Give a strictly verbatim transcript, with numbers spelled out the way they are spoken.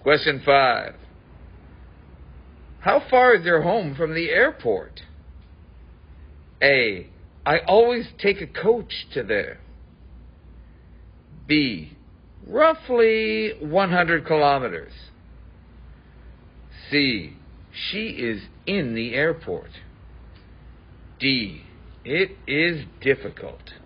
Question five. How far is your home from the airport? A. I always take a coach to there. B. Roughly one hundred kilometers. C. She is in the airport. D. It is difficult.